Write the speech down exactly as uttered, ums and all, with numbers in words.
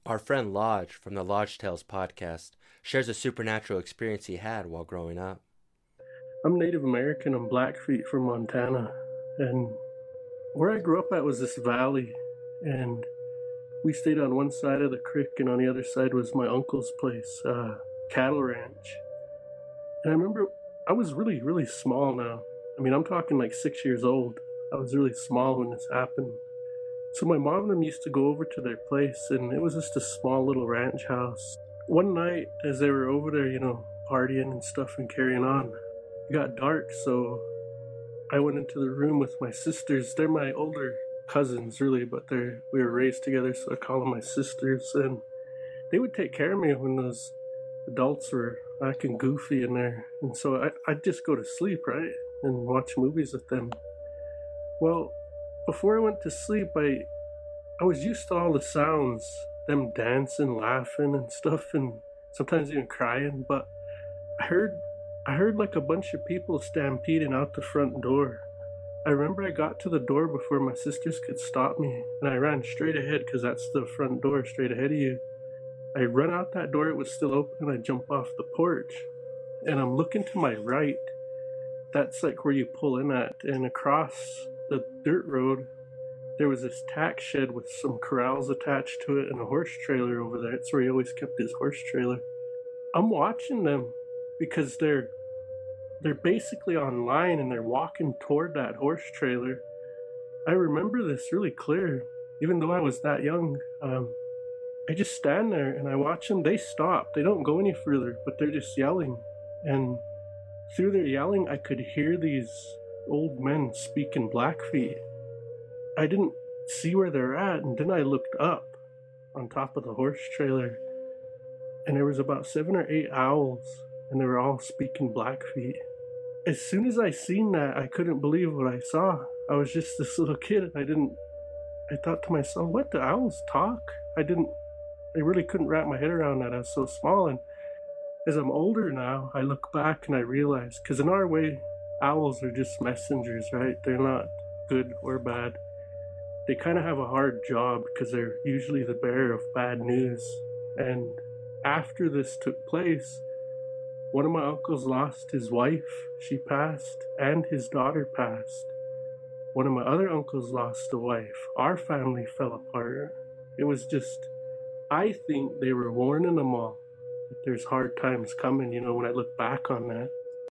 Our friend Lodge from the Lodge Tales podcast shares a supernatural experience he had while growing up. I'm Native American. I'm Blackfeet from Montana. And where I grew up at was this valley. And we stayed on one side of the creek, and on the other side was my uncle's place, uh, cattle ranch. And I remember I was really, really small now. I mean, I'm talking like six years old. I was really small when this happened. So my mom and them used to go over to their place, and it was just a small little ranch house. One night, as they were over there, you know, partying and stuff and carrying on, it got dark, so I went into the room with my sisters. They're my older cousins, really, but they're we were raised together, so I call them my sisters. And they would take care of me when those adults were acting goofy in there. And so I, I'd just go to sleep, right, and watch movies with them. Well, before I went to sleep, I I was used to all the sounds, them dancing, laughing and stuff, and sometimes even crying, but I heard I heard like a bunch of people stampeding out the front door. I remember I got to the door before my sisters could stop me, and I ran straight ahead because that's the front door straight ahead of you. I run out that door, it was still open, and I jump off the porch, and I'm looking to my right. That's like where you pull in at, and across the dirt road there was this tack shed with some corrals attached to it and a horse trailer over there. It's where he always kept his horse trailer. I'm watching them because they're they're basically on line and they're walking toward that horse trailer. I remember this really clear, even though I was that young. Um, I just stand there and I watch them. They stop. They don't go any further, but they're just yelling. And through their yelling, I could hear these old men speak in Blackfeet. I didn't see where they're at, and then I looked up on top of the horse trailer, and there was about seven or eight owls, and they were all speaking Blackfeet. As soon as I seen that, I couldn't believe what I saw. I was just this little kid, and I didn't, I thought to myself, what, do owls talk? I didn't, I really couldn't wrap my head around that. I was so small, and as I'm older now, I look back and I realize, because in our way, owls are just messengers, right? They're not good or bad. They kind of have a hard job because they're usually the bearer of bad news. And after this took place, one of my uncles lost his wife, she passed, and his daughter passed. One of my other uncles lost a wife. Our family fell apart. It was just, I think they were warning them all that there's hard times coming, you know, when I look back on that.